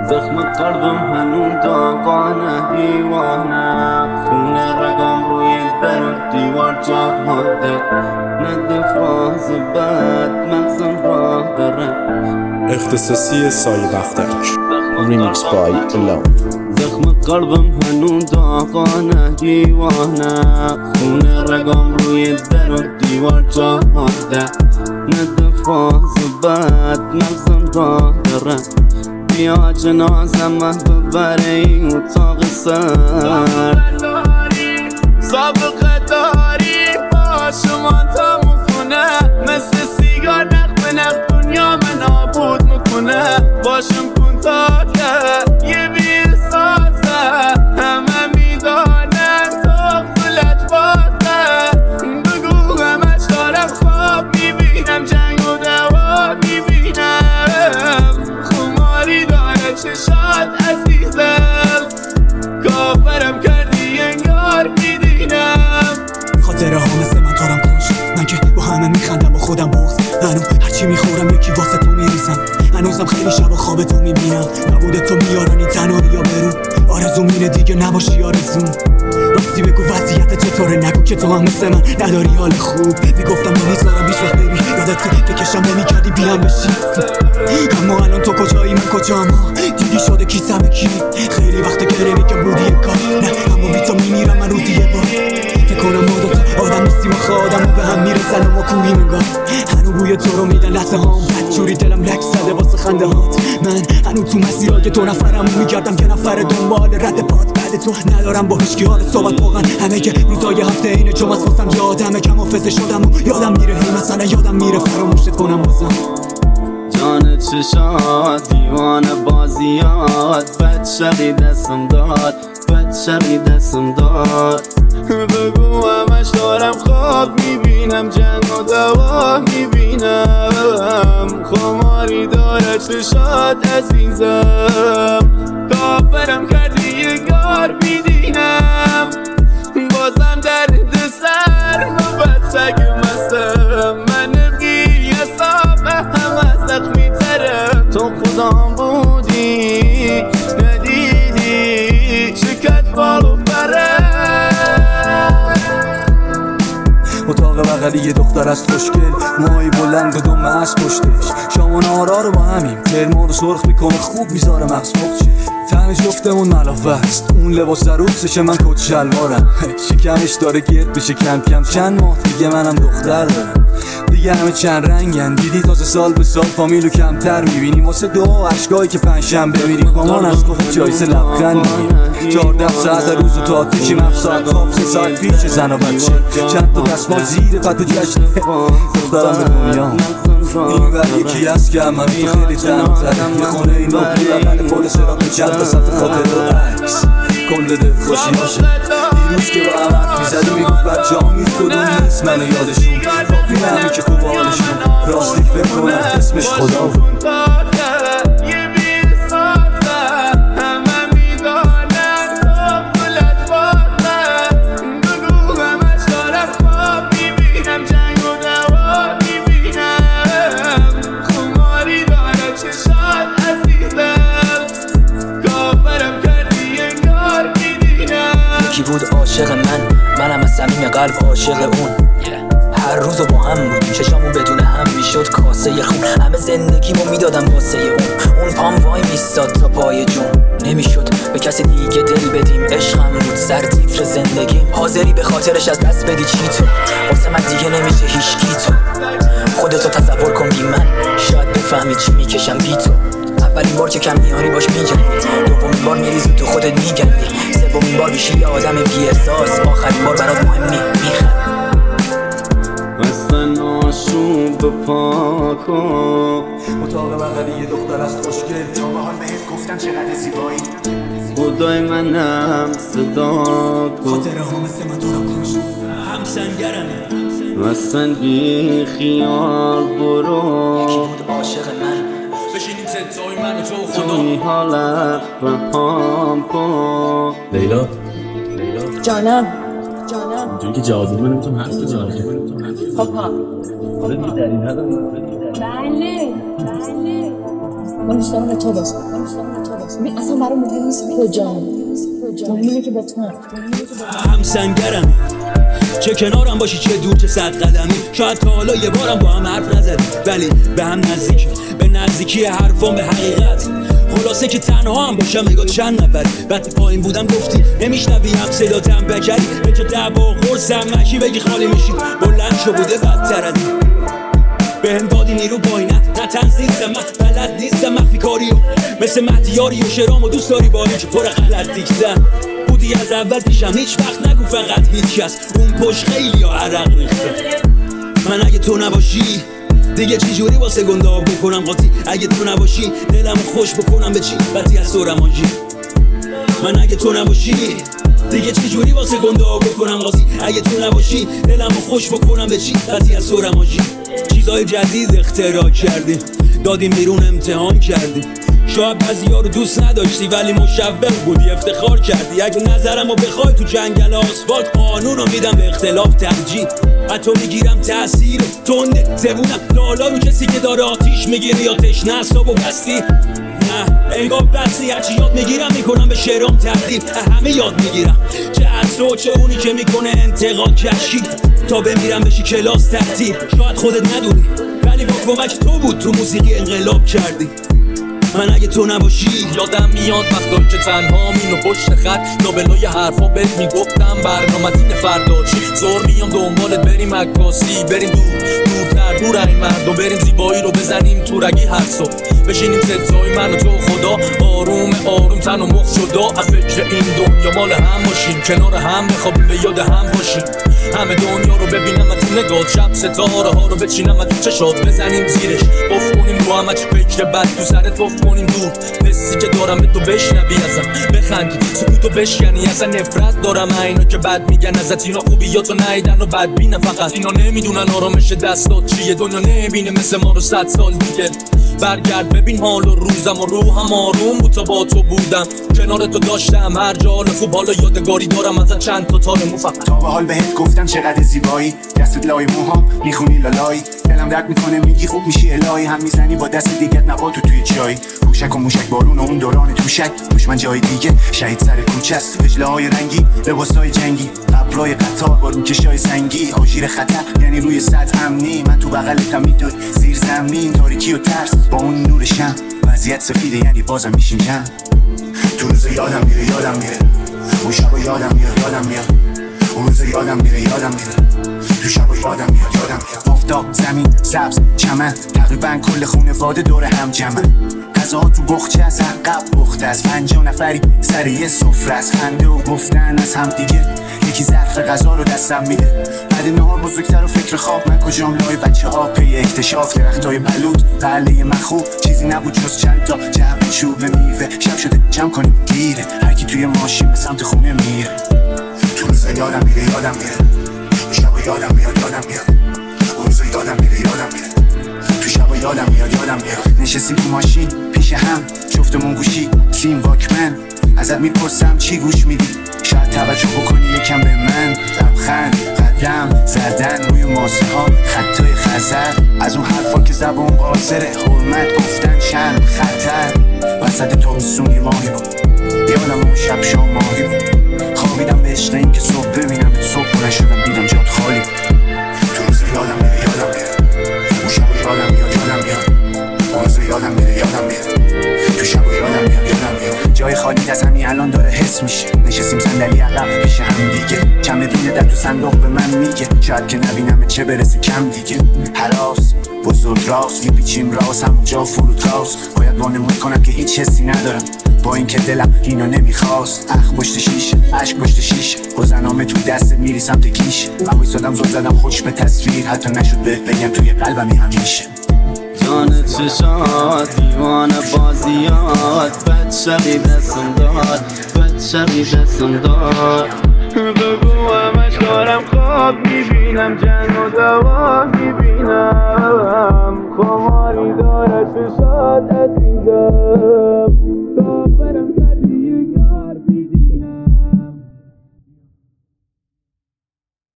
زخم قلبم هنون داغانه دیوانه، خون رگام روی در و دیوار جا مانده، نه فاز بد مغزم راه داره. اختصاصی سایه بختک ریمیکس بای الون. زخم قلبم هنون داغانه دیوانه، خون رگام روی در و دیوار جا مانده، نه فاز بد مغزم راه داره. بیا جنازم ببره این اتاق سرد، سابقه داری با شما تا مخونه، مثل سیگار نخ به نخ دنیا من نابود میکنه. باشم کن تا که یه بی‌احساسه، همه میدانن تا فلت بازه. بگو همش دارم خواب میبینم، جنگ و دوا میبینم، خماری داره چشات عزیزم، کافرم کردی انگار میدینم. خاطره ها مثل من تارم کن شد، من که با همه میخندم با خودم بغض. هنوز هرچی میخورم یکی واسه تو میریزم، هنوزم خیلی شب و خواب تو میبینم. نبود تو میارانی تنهایی یا برون، آرزو میره دیگه نباشی آرزوم. راستی بگو وضعیت چطوره، نگو که تو هم مثل من نداری حال خوب. میگفتم نمیذارم هیچ وقت بری، یادت فکرشم نمیکردی بیام بشی. اما الان تو کجایی من کجام، دیدی شده کیسم کی. خیلی وقت گره که بودی یه کار، نه اما بی تو میمیرم من روزی یه بار. فکر کنم ما دوتا آدم نیستیم آخه آدم و به هم میرسن و ما کوهی منگار. هنو بوی تو رو میدن لحظه هام، بدجوری دلم لک زده واسه خنده هات. من هنو تو مسیرها که تو نفرم میگردم که نفر دنبال رد پات. بعد تو ندارم با هیچکی حال صحبت واقعا، همه که روزای هفته اینه چون از واسم یادمه کم حافظه شدم و یادم میره هی مثلا یادم میره فراموشت کنم بازم. جان چشات دیوانه بازیات، بد شقی دستم داد، بد شقی دستم داد. بگو همش دارم خواب میبینم، جنگ و دوا میبینم، خماری داره چشات عزیزم، کافرم کردی یه گار میدینم. بازم درد سر نوبت سگ مستم، من قیاسم همه زخمی ترم. تو خودم بودی ندیدی شکت بالو بره. اتاق بغلی یه دختر است خوشگل، موهای بلند به دم از پشتش، شام و نهارا رو با همیم ترمون رو سرخ میکنه خوب میذاره مغز پخشه. تنش جفتمون ملافه است، اون لباس عروسشه من کت شلوارم. شکمش داره گرد بشه کم کم، چند ماه دیگه منم دختر دارم. دیگه همه چند رنگن، دیدی تازه سال به سال فامیلو کمتر میبینیم. واسه دو عشقایی که پنجشنبه میریم مامان از خود جایزه لبخند میگیم. 14 ساعت روز و تا تیشیم 7 ساعت خواب 3 ساعت پیش زن و بچه، چند تا دستمال زیر قد و جشن دخترم به دنیا. این بر یکی هست که همه خیلی تنمتره، یه خونه این با پول اول پولس را به چند تا سطح خاطر و عکس کل دل خوشی هاشه. دیروز که با هم حرف میزدی میگفت بچه ها مید کدوم نیست منو یادشون، کافی نمی که خوب حالشون راستیک فکر کنم اسمش خدا بود. بود عاشق منم از صمیم قلب عاشق اون. هر روزو با هم بودیم، چشامون بدون هم میشد کاسه خون، همه زندگیمو میدادم واسه اون پام وای میستاد تا پای جون. نمیشد به کسی دیگه دل بدیم، عشقم بود سر تیتر زندگیم. حاضری به خاطرش از دست بدی چی تو، واسه من دیگه نمیشه هیچکی تو. خودتو تصور کن بی من، شاید بفهمی چی میکشم بی تو. اولین بار که کم میاری باش میجنگی، دومین بار میریزی تو خودت میگنگی، سومین بار میشی یه آدم بی احساس، آخرین بار برات مهمی میخند. مثل آشوب پاکو اتاق بغلی یه دختر است خوشگل، تا به حال بهت گفتم چقدر زیبایی. خدای منم صدا کن، خاطره ها مثل من تو را کشت، هم سنگرم مثلا بی خیال برو. یکی بود عاشق من، بشینیم ستای من و تو توی حالت رهام کن. لیلا جانم اینجوری که جواب میدم نمیتونم حرف بزنم. خب ها آره دیگه دلیل نداره. بله من دوست دارم تو باشه. ببین اصلا برام مهم نیست کجام، مهمه که با تو هم سنگرم، چه کنارم باشی چه دور چه 100 قدمی. شاید تا حالا یه بارم با هم حرف نزدیم ولی به هم نزدیک، به نزدیکی حرفام به حقیقت. خلاصه که تنها هم باشم نگاه چند نفر. وقتی پایین بودم گفتی نمیشنوی هم صداتم بکری، به چه دعوا خورسم نشی بگی خالی میشی. بلند شو بوده بدتر از این، به هم دادی نیرو پایینت. نه تنز نیستم من، بلد نیستم مخفی کاریو، مثل مهدیاری و شرامو دوست داری با که پر غلط دیگتم. بودی از اول پیشم، هیچ وقت نگو فقط هیچ کس. اون پشت خیلی ها عرق ریخته. من اگه تو نباشی دیگه چی جوری واسه گنده آب بکنم قاطی. اگه تو نباشی دلمو خوش بکنم به چی بدی از تو رمانجی. من اگه تو نباشی دیگه چی جوری واسه گنده آب بکنم قاطی. اگه تو نباشی دلمو خوش بکنم به چی بدی از تو رمانجی. چیزای جدید اختراع کردیم، دادیم بیرون امتحان کردیم. شاید بعضی‌ها رو دوست نداشتی ولی مشوق بودی افتخار کردی. اگه نظرمو بخوای تو جنگل آسفالت قانونو میدم به اختلاف ترجیح. حتی میگیرم تأثیر تنده زبونم لالا رو کسی که داره آتیش میگیری یا تشنه است و بستی. نه انگار بسی هرچی یاد میگیرم میکنم به شعرام تبدیل. همه یاد میگیرم، چه از تو چه اونی که میکنه انتقاد کشی. تا بمیرم بشی کلاس تعطیل. شاید خودت ندونی ولی با کمک تو بود تو موسیقی انقلاب کردی. من اگه تو نباشی یادم میاد وقتا که تنها مینو پشت خط لابلای حرفا بهت میگفتم برنامه تین فردا چی. زور میام دنبالت بریم عکاسی، بریم دورتر دور این مردم، بریم زیبایی رو بزنیم تو رگی هر صبح. بشینیم ستای من و تو خدا آروم آروم تن و مخ جدا. از فکر این دنیا مال هم باشیم، کنار هم بخوابیم به یاد هم باشیم. همه دنیا رو ببینم تو نگاه، شب ستاره ها رو بچینم تو چشات بزنیم زیرش. قف کنیم رو همه چی فکر بد تو سرت قف کنیم دور. حسی که دارم به تو بشنوی ازم بخندی، سکوتو بشکنی. اصلا نفرت دارم اینا که بد میگن ازت. اینا خوبیاتو نیدن و بد بینه فقط. اینا نمیدونن آرامش دستات چیه، دنیا نمیبینه مثل ما رو 100 سال دیگه. برگرد ببین حال و روزم و روحم آروم بود تا با تو بودم. کنار تو داشتم هر جا حال خوب، حالا یادگاری دارم ازت چند تا تار مو فقط. تا به حال بهت گفتم چقدر زیبایی، دستت لای موهام میخونی لالایی. دلم درد میکنه میگی خوب میشی الهی، هم میزنی با دست دیگت نباتو توی چای. موشک و موشک بارون و اون دوران توشک، دشمن جای دیگه شهید سر کوچه است. اجلاهای رنگی لباسای جنگی، ابرای قطار با روکشای سنگی. آژیر خطر یعنی روی سطح امنی، من تو بغلتم میدوی زیر زمین. تاریکی و ترس با اون نور شم، وضعیت سفیده یعنی بازم میشیم جمع. تو روز یادم میره اون شبا یادم میاد اون روز یادم میره تو شبا یادم میاد آفتاب زمین سبز چمن، تقریبا کل خونواده دور هم جمعن. غذا تو بخچه از عقب پخته است، 50 نفری سر یه سفره است. خنده و گفتن از هم دیگه، یکی ظرف غذا رو دستم میده. بعد نهار بزرگتر و فکر خواب، من کجام لای بچه ها پی اکتشاف. درختای بلوط قله مخوب، چیزی نبود جز چند تا جعبه چوب میوه. شب شده جمع کنیم دیره، هر کی توی ماشین به سمت خونه میره. تو روز یادم میره شب یادم میاد اون روز یادم میره تو شب یادم میاد. نشستیم تو ماشین پیش هم جفتمون گوشی سیم واکمن. ازت میپرسم چی گوش میدی، شاید توجه بکنی یکم به من. لبخند قدم زدن روی ماسه ها خطای خزر، از اون حرفا که زبون قاصره. حرمت گفتن شرم خطر، وسط تابستونی ماهی بود. یادم اون شب شام ماهی بود، خوابیدم به عشق این که صبح ببینم به صبح بلند شدم دیدم جات خالی. تو روز یادم میره اون شب یادم میاد اون روز یادم میره تو شب یادم میاد. جای خالی از همین الان داره حس میشه، نشستیم صندلی عقب پیش هم دیگه. چند بدون در تو صندوق به من میگه، شاید که نبینم چه برسه کم دیگه. هراس بزرگ راست میپیچیم راست، همونجا فرودراست. باید وانمود کنم که هیچ حسی ندارم، با اینکه دلم اینو نمیخواست. اخ پشت شیشه عشق پشت شیشه، گذرنامه تو دست میری سمت کیش. من وایسادم زل زدم خوش به تصویر، حتی نشد بهت بگم توی قلبمی همیشه. جان چشات دیوانه بازیات، بد شقی دستم داد بگو همش دارم خواب میبینم، جنگ و دوا میبینم. خماری دارد چشات عزیزم،